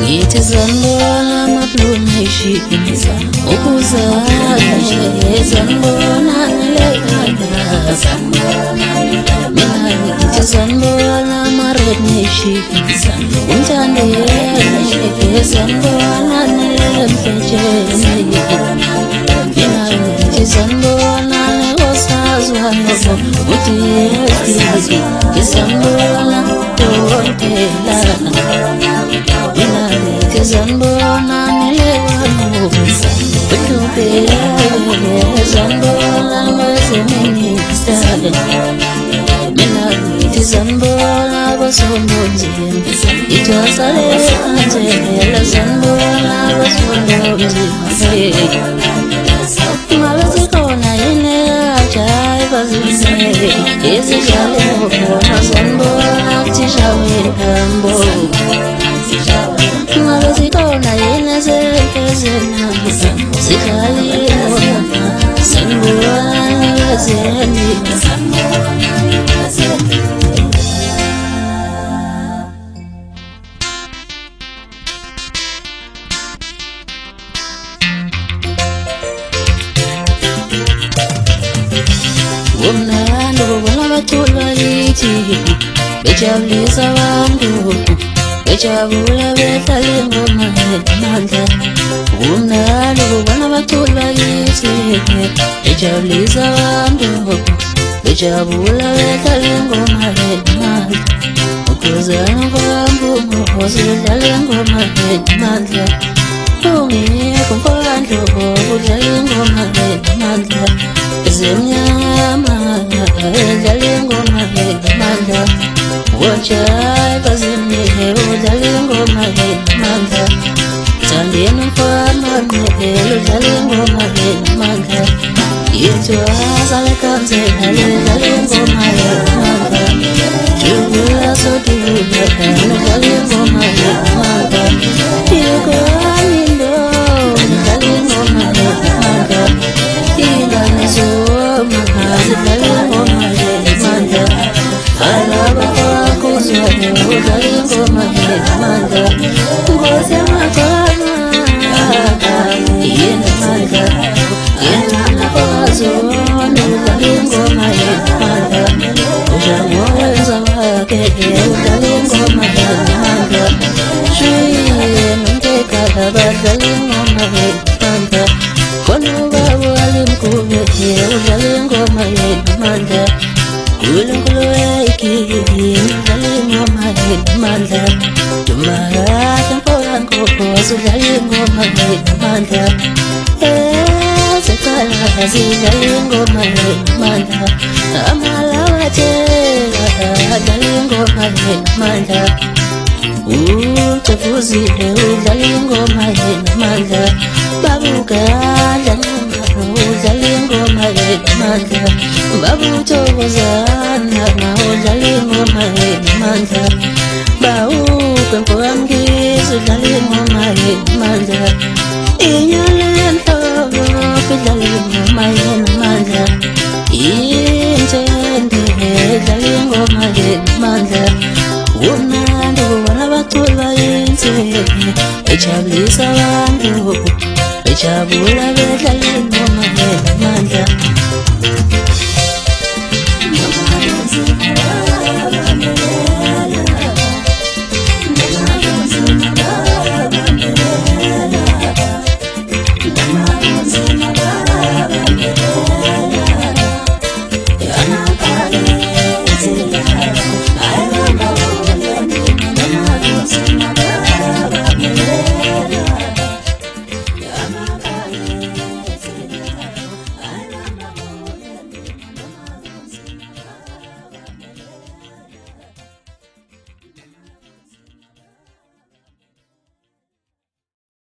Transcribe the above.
ngithi sanibona mablumeshini ukuzana sanibona ngilekhanda mina ngithi sanibona ma-red nation umthandeni sanibona nilemfetsheni mina ngithi sanibona nekosazwayo udiyesi sanibona dokotela mina ngithi sanibona nilewano udokotela sanibona nezeminista mina ngithi sanibona basondonzima ithwasalekhanzela sanibona basondonzima ngabe sikhona yini kajayiva zimele ezidlaleko khona sanibona kuthisha wentambo ngabe sikhona yini esenkezena sidlalile sanibona kezeni umnandi kubona abaculi bakithi bejabulisa abantu bejabula behlala ingoma ngamandla umnandi kubona abaculi bakithi bejabulisa abantu bejabula behlala ingoma ngamandla ukuzana kwambumo usidlala ingoma ngamandla ungekho mfandlo udlala ingoma ngamandla Zemnyama, Dalingoma, Manda, Wachai, Bazini, Dalingoma, Manda, Tandino Farma, Dalingoma, Manda, Itu Azalakante, Dalingoma, Manda, Jula Sotuya, Dalingoma, Manda, Yuko Amindo, Dalingoma, Manda, Ilanizo. Dalingoma Manda, alaba kwakuzwa Dalingoma Manda, ngozi makana yena Manda, yena nakwazo Dalingoma Manda, ujawenza wake Dalingoma Manda, shuye mteka Dalingoma Manda, kono babu alimkume Dalingoma Manda, kulungulu eki Dalingoma Manda, tumara temporanko Dalingoma Manda, sekala Dalingoma Manda, amalawate Dalingoma Manda, uchafuzi Dalingoma Manda, babuka Dalingoma Manda, babu tozana Dalingoma Manda, bau kempoamgi Dalingoma Manda, inyalento Dalingoma Manda, intende Dalingoma Manda, unando wanabatula inze echabulisa abantu echabula bedlalini